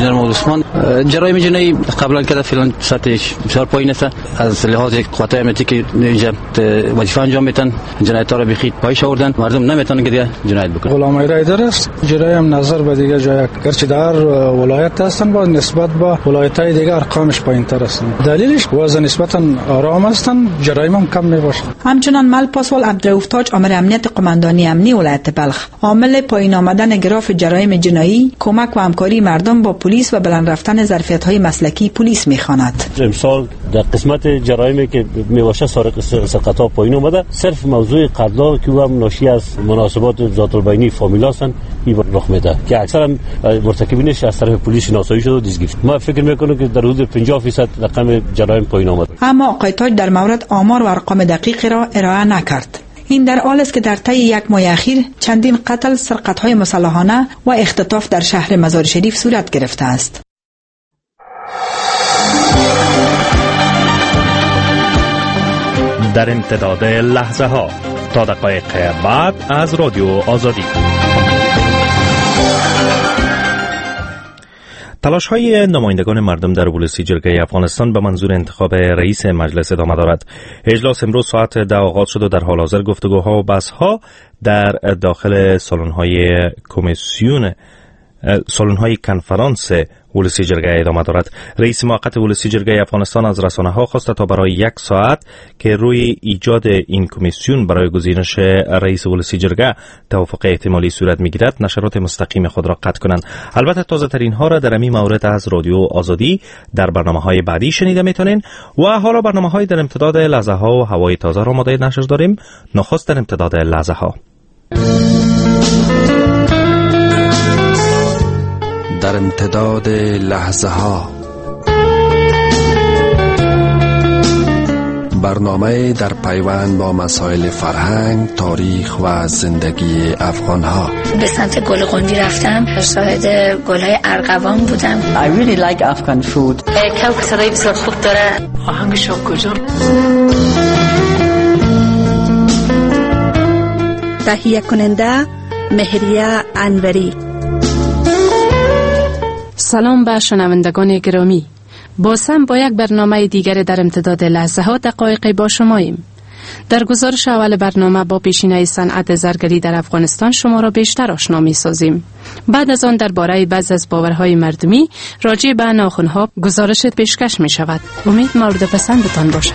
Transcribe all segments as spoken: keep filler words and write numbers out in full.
انجینر محمد عثمان. جرایم جنایی قبلا کده فعلا سطحش بسیار پایین است. از لحاظ قوت امنیتی که اینجا وظیفه انجام میدن جنایت‌ها را بخید پایش آوردن، مردم نمیتونن که جنایت بکنن. غلام ایدر است. جرایم نظر به دیگه جای گرچه در ولایت هستن با نسبت به ولایت‌های دیگه ارقامش پایین‌تر هستن. دلیلش وضع نسبتاً آرام هستن، جرایم هم کم میباشه. همچنان مل پاسوال عبدالفتاح امر امنیت قماندانی امنی ولایت بلخ عامل پایین آمدن گراف جرایم جنایی کمک و همکاری مردم با پلیس و بلند رفتن ظرفیت‌های مسلکی پلیس می‌خواند. امسال در قسمت جرایمی که میباشه سارق سرقت‌ها پایین اومده، صرف موضوع قتل‌ها که هم ناشی از مناسبات ذات البینی فامیل هستن این رخ میده که اکثرا مرتکبینش از طرف پلیس شناسایی شده و دستگیر. ما فکر میکنم که در حدود پنجاه درصد رقم جرایم پایین آمده. اما آقای تاج در مورد آمار و ارقام دقیقی را ارائه نکرد. این در حالی است که در طی یک ماه اخیر چندین قتل، سرقت‌های مسلحانه و اختطاف در شهر مزار شریف صورت گرفته است. در امتداد لحظه ها تا دقایق بعد از رادیو آزادی. تلاش های نمایندگان مردم در بولسی جرگه افغانستان به منظور انتخاب رئیس مجلس ادامه دارد. اجلاس امروز ساعت ده آغاز شد و در حال حاضر گفتگوها و بحث ها در داخل سالن های کمیسیون سالن های کنفرانس ولسی جرگه ادامه دارد. رئیس موقت ولسی جرگه افغانستان از رسانه ها خواسته تا برای یک ساعت که روی ایجاد این کمیسیون برای گزینش رئیس ولسی جرگه توافق احتمالی صورت میگیرد نشرات مستقیم خود را قطع کنند. البته تازه ترین ها را در این مورد از رادیو آزادی در برنامه های بعدی شنیده میتونین و حالا برنامه های در امتداد لحظه ها و هوای تازه را آماده نشر داریم. نخست در امتداد لحظه ها. در امتداد لحظه ها برنامه در پیوند با مسائل فرهنگ، تاریخ و زندگی افغان ها. به سمت گل قندی رفتم، شاهد گل‌های ارغوان بودم. I really like Afghan food. کوک صدای بسیار خوب داره. آهنگش کجا؟ تهیه کننده مهریه انوری. سلام به شنوندگان گرامی. بازم با یک برنامه دیگر در امتداد لحظه ها دقایقی با شماییم. در گزارش اول برنامه با پیشینه صنعت زرگری در افغانستان شما را بیشتر آشنا می سازیم. بعد از آن درباره بعض از باورهای مردمی راجع به ناخن‌ها گزارش پیشکش می شود. امید مورد پسندتان باشد.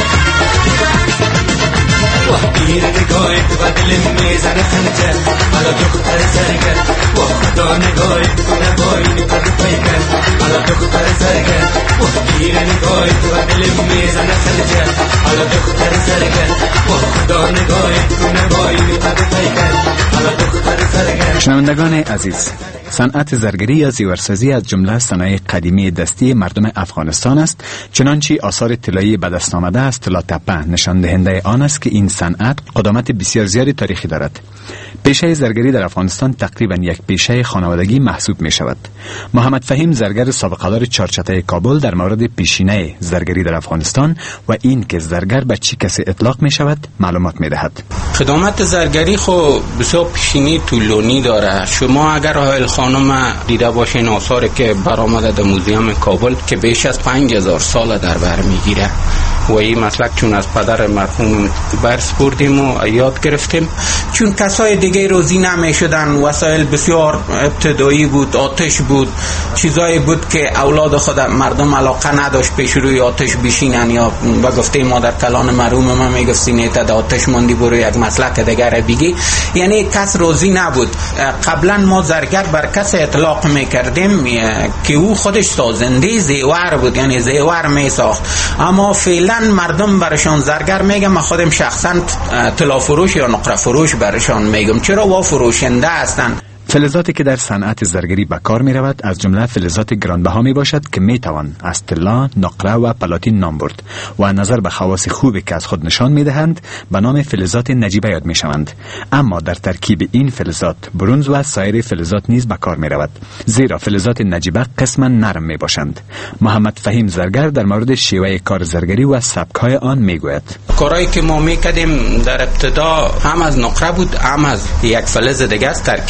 وحیر نگاهت و دل میزن خنجر حالا دختر زرگر و خدا نگاهت کنه باید پر پیکر حالا دختر زرگر وحیر نگاهت و دل میزن خنجر حالا دختر زرگر و خدا نگاهت کنه باید پر پیکر حالا دختر زرگر. شنوندگان عزیز، صنعت زرگری یا زیورسازی از جمله صنایع قدیمی دستی مردم افغانستان است، چنانچه آثار طلایی به دست آمده از طلا تپه نشان دهنده آن است که این صنعت قدامت بسیار زیادی تاریخی دارد. پیشه زرگری در افغانستان تقریبا یک پیشه خانوادگی محسوب می شود. محمد فهیم زرگر سابقه‌دار چارچته کابل در مورد پیشینه زرگری در افغانستان و این که زرگر به چه کسی اطلاق می شود معلومات می دهد. قدامت زرگری خو بسیار پیشینی طولانی داره. شما اگر اهل خانم دیده باشین آثاری که برآمده در موزیم کابل که بیش از پنج هزار سال در بر میگیره و این مسلک چون از پدر مرحوم برس بردیم و یاد گرفتیم، چون کسای دیگه روزی نمی شدن، وسایل بسیار ابتدایی بود، آتش بود، چیزایی بود که اولاد خود مردم علاقه نداشت پیش روی آتش بشینن یا با گفته مادر کلان مرحوم ما میگفت نیت آتش ماندی برو یک مسلک دیگر بگی، یعنی کس روزی نبود. قبلا ما زرگر بر کس اطلاق میکردیم که او خودش سازنده زیور بود، یعنی زیور میساخت، اما فعلا مردم برشان زرگر میگم. من خودم شخصا طلا فروش یا نقره فروش برشان میگم. چرا؟ وا فروشنده هستن. فلزاتی که در صنعت زرگری به کار می رود از جمله فلزات گرانبها می باشد که می توان از طلا، نقره و پلاتین نام برد و نظر به خواص خوبی که از خود نشان می دهند به نام فلزات نجیبه یاد می شوند. اما در ترکیب این فلزات برنز و سایر فلزات نیز به کار می رود، زیرا فلزات نجیبه قسما نرم می باشند. محمد فهیم زرگر در مورد شیوه کار زرگری و سبک‌های آن می گوید. کارهایی که ما می کردیم در ابتدا هم از نقره بود، هم از یک فلز دیگه است ترکیبی است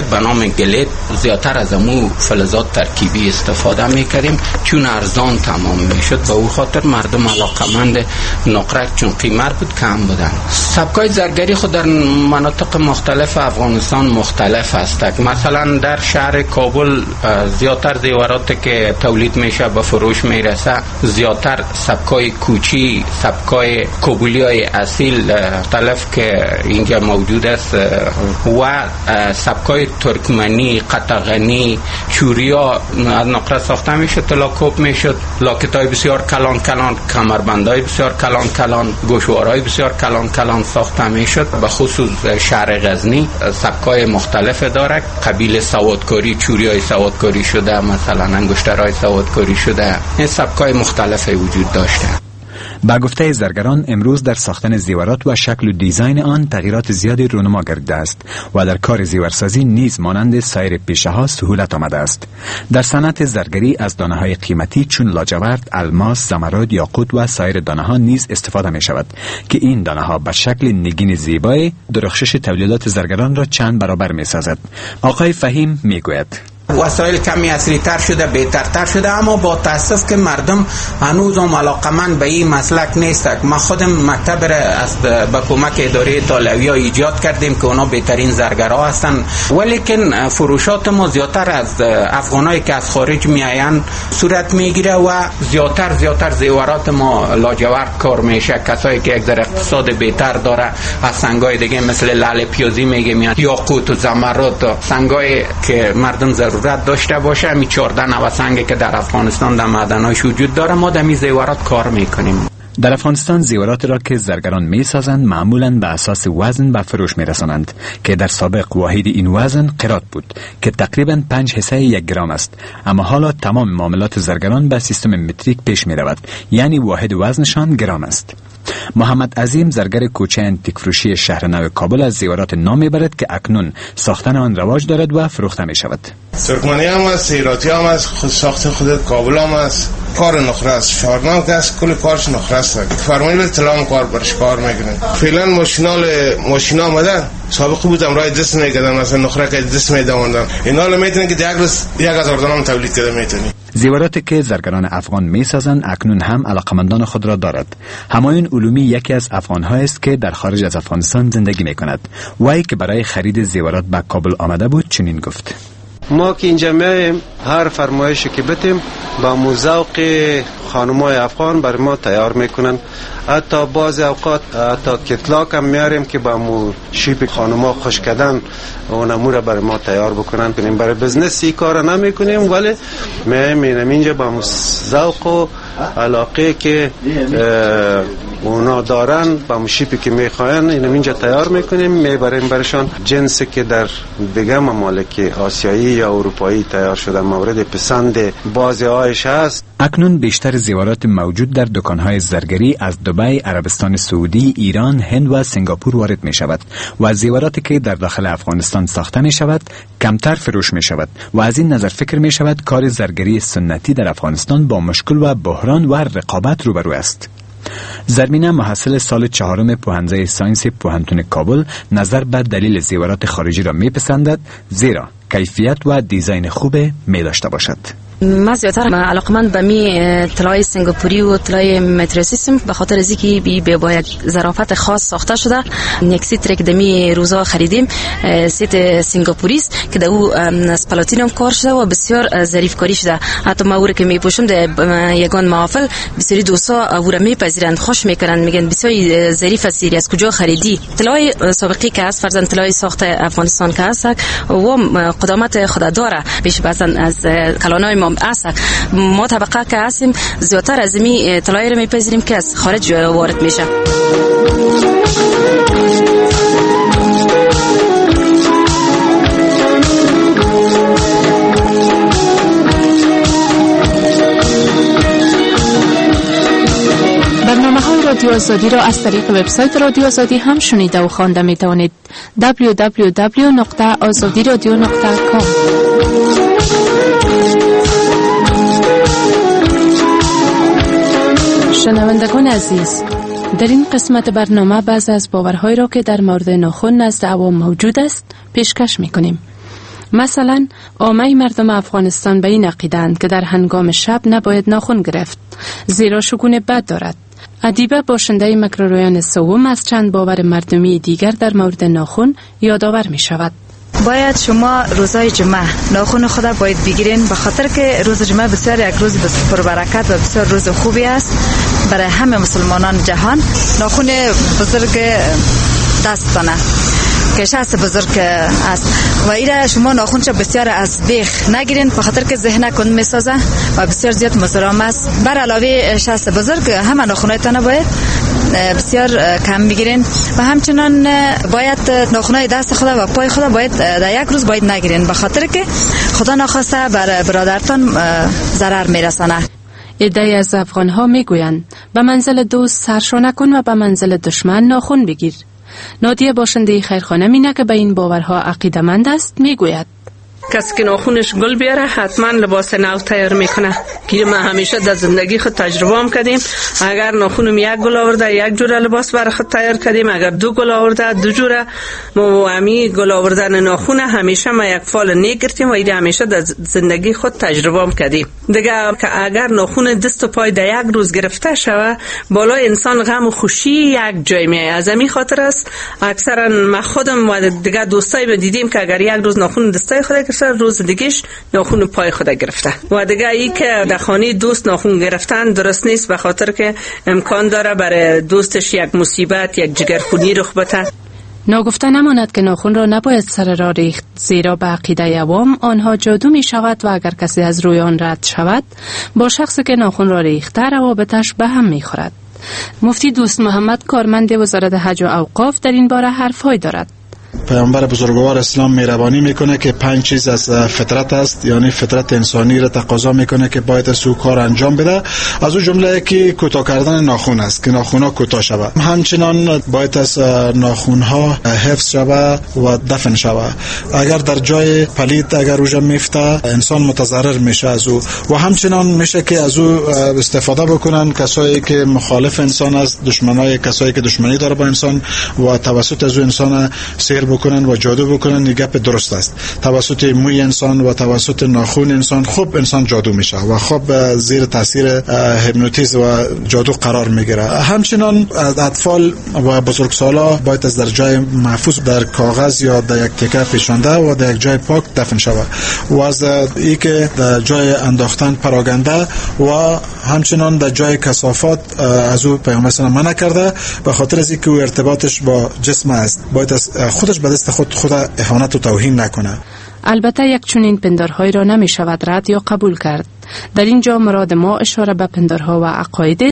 به نام گلیت زیادتر از امو فلزات ترکیبی استفاده میکردیم چون ارزان تمام میشد. به او خاطر مردم علاقمند نقره چون قیمت بود کم بودن. سبکای زرگری خود در مناطق مختلف افغانستان مختلف است. مثلا در شهر کابل زیادتر زیوراتی که تولید میشه به فروش میرسه زیادتر سبکای کوچی، سبکای کابلی های اصیل مختلف که اینجا موجود است و سبکای ترکمنی، قطغنی، چوریا از نقره ساخته میشد، تلاکوب میشد، لاکتای بسیار کلان کلان، کمربندای بسیار کلان کلان، گوشوارای بسیار کلان کلان ساخته میشد. به خصوص شهر غزنی سبکای مختلف داره، قبیل سوادکاری، چوریای سوادکاری شده، مثلا انگشترهای سوادکاری شده، این سبکای مختلف وجود داشته. با گفته زرگران امروز در ساختن زیورات و شکل و دیزاین آن تغییرات زیادی رونما گردیده است و در کار زیورسازی نیز مانند سایر پیشه ها سهولت آمده است. در صنعت زرگری از دانه های قیمتی چون لاجورد، الماس، زمرد، یاقوت و سایر دانه ها نیز استفاده می شود که این دانه ها به شکل نگین زیبای درخشش تولیدات زرگران را چند برابر می سازد. آقای فهیم می گوید وسایل کمی اصلی تر شده، بهترتر شده، اما با تاسف که مردم هنوز هم علاقمند به این مسلک نیستند. ما خودم مکتب را از با کمک اداره طالویا ایجاد کردیم که اونا بهترین زرگرها هستند، ولیکن فروشات ما زیادتر از افغانایی که از خارج میآیند صورت میگیره و زیادتر زیادتر زیورات ما لاجورد کار میشه. کسایی که یک ذره اقتصاد بهتر داره از سنگای دیگه مثل لعل پیازی میگه میاد، یاقوت و زمرد، سنگای که مردم ضرورت داشته باشه، می چهارده نوع سنگی که در افغانستان در معدن‌هاش وجود داره ما در می زیورات کار میکنیم. در افغانستان زیورات را که زرگران می سازند معمولاً به اساس وزن به فروش می رسانند که در سابق واحد این وزن قرات بود که تقریباً پنج حصه یک گرم است، اما حالا تمام معاملات زرگران به سیستم متریک پیش می رود، یعنی واحد وزنشان گرم است. محمد عظیم زرگر کوچه انتیک فروشی شهر نو کابل از زیورات نام میبرد که اکنون ساختن آن رواج دارد و فروخته می شود. ترکمنی هم است، سیراتی هم است، خود ساخت خود کابل هم است. کار نخره است، شهرنام که است کل کارش نخره است. فرمایل تلام کار برش کار میکنن. فعلا ماشینال ماشینا آمده، سابق بودم رای دست میکردن، مثلا نخره که دست میدوندن، اینا رو میتونن که یک روز یک هزار دانه تولید کنه میتونی. زیوراتی که زرگران افغان میسازند اکنون هم علاقمندان خود را دارد. همایون علومی یکی از افغان‌ها است که در خارج از افغانستان زندگی میکند. وی که برای خرید زیورات به کابل آمده بود چنین گفت: ما که اینجا میایم هر فرمایشی که بتیم با موزوق خانمای افغان بر ما تیار میکنن. حتی بعض اوقات حتی کتلاک هم میاریم که با مو شیپ خانما خوش کردن اون امور بر ما تیار بکنن. کنیم برای بزنسی کار نمیکنیم، ولی میایم اینجا با موزوق و علاقه که اونا دارن با شیپی که میخواین اینو اینجا تیار میکنیم، میبریم برشان جنسی که در دیگه ممالک آسیایی یا اروپایی تیار شده مورد پسند بعضی هایش هست. اکنون بیشتر زیورات موجود در دکانهای زرگری از دبی، عربستان سعودی، ایران، هند و سنگاپور وارد می شود و زیوراتی که در داخل افغانستان ساخته می شود کمتر فروش می شود و از این نظر فکر می شود کار زرگری سنتی در افغانستان با مشکل و بحران و رقابت روبرو است. زرمینه محصل سال چهارم پوهنځی ساینس پوهنتون کابل نظر به دلیل زیورات خارجی را می پسندد زیرا کیفیت و دیزاین خوب می داشته باشد. من زیادتر علاقمند به می طلای سنگاپوری و طلای متروسیسم به خاطر از اینکه بی به با یک ظرافت خاص ساخته شده. یک سیت که دمی روزا خریدیم سیت سنگاپوری است که دو از پلاتینم کار شده و بسیار ظریف کاری شده. حتی ما اون که میپوشم در یگان محافل بسیاری دوستا او را میپذیرند، خوش میکنند، میگن بسیار ظریف است، از کجا خریدی؟ طلای سابقی که است فرزند طلای ساخت افغانستان که است و قدامت خود داره بیش بعضن از کلانای ما است. ما طبقه که هستیم زیادتر از می طلای رو میپذیریم که از خارج وارد میشه. برنامه‌های رادیو آزادی را از طریق وبسایت رادیو آزادی هم شنیده و خوانده می توانید. دبلیو دبلیو دبلیو نقطه آزادی رادیو نقطه کام. شنوندگان عزیز، در این قسمت برنامه بعض از باورهایی را که در مورد ناخن نزد عوام موجود است پیشکش می‌کنیم. مثلا عامه مردم افغانستان به این عقیده‌اند که در هنگام شب نباید ناخن گرفت، زیرا شگون بد دارد. ادیبه باشنده مکروریان سوم از چند باور مردمی دیگر در مورد ناخن یادآور می شود. باید شما روزای جمعه ناخن خود باید بگیرین، به خاطر که روز جمعه بسیار یک روز پربرکت و بسیار روز خوبی است برای همه مسلمانان جهان. ناخن بزرگ دستانه که شخص بزرگ است و ایره شما ناخنش بسیار از بیخ نگیرین، به خاطر که ذهن کند میسازه و بسیار زیاد مضرام است. بر علاوه شخص بزرگ همه ناخنایتان باید بسیار کم بگیرین و همچنان باید ناخنای دست خود و پای خود باید در یک روز باید نگیرین، به خاطر که خدا ناخواسته بر برادرتان ضرر میرسانه. عده‌ای از افغان‌ها میگویند به منزل دوست سرشو نکن و به منزل دشمن ناخن بگیر. نادیه باشنده خیرخانه مینه که به این باورها عقیده‌مند است میگوید کسی که ناخونش گل بیاره حتما لباس نو تیار میکنه که ما همیشه در زندگی خود تجربه هم کردیم. اگر ناخونم یک گل آورده یک جوره لباس برای خود تیار کردیم، اگر دو گل آورده دو جوره. ما همی گل آوردن ناخون همیشه ما یک فال نگرفتیم و ایده همیشه در زندگی خود تجربه هم کردیم. دیگه که اگر ناخون دست و پای در یک روز گرفته شوه بالای انسان غم و خوشی یک جای میاد. از همین خاطر است اکثرا ما خودم و دیگه دوستای دیدیم که اگر یک روز ناخون دستای خود روز دیگهش ناخون پای خود گرفته و دیگه ای که در خانه دوست ناخون گرفتن درست نیست، به خاطر که امکان داره برای دوستش یک مصیبت یک جگرخونی رخ بده. ناگفته نماند که ناخن را نباید سر را ریخت، زیرا به عقیده عوام آنها جادو می شود و اگر کسی از روی آن رد شود با شخصی که ناخن را ریخته روابطش به هم می خورد. مفتی دوست محمد کارمند وزارت حج و اوقاف در این باره حرف‌های دارد. پیامبر بزرگوار اسلام مهربانی میکنه که پنج چیز از فطرت است، یعنی فطرت انسانی را تقاضا میکنه که باید از او کار انجام بده. از اون جمله که کوتاه کردن ناخن است که ناخن‌ها کوتاه شود. همچنان باید از ناخن‌ها حفظ شود و دفن شود. اگر در جای پلید اگر روزه میفته انسان متضرر میشه از او و همچنان میشه که از او استفاده بکنن کسایی که مخالف انسان است، دشمنای کسایی که دشمنی داره با انسان و توسط از او انسان سیر بکنن و جادو بکنن. این گپ درست است. توسط موی انسان و توسط ناخن انسان خوب انسان جادو میشه و خوب زیر تاثیر هیپنوتیزم و جادو قرار میگیره. همچنان اطفال و بزرگسالا باید از در جای محفوظ در کاغذ یا در یک تکه پیچانده و در یک جای پاک دفن شود و از ای که در جای انداختن پراگنده و همچنان در جای کثافات از او پیامبر صلی الله علیه و آله منع کرده، به خاطر از اینکه او ارتباطش با جسم است. باید از خودش به دست خود خود اهانت و توهین نکنه. البته یک چنین پندارهای را نمی شود رد یا قبول کرد. در اینجا مراد ما اشاره به پندارها و عقاید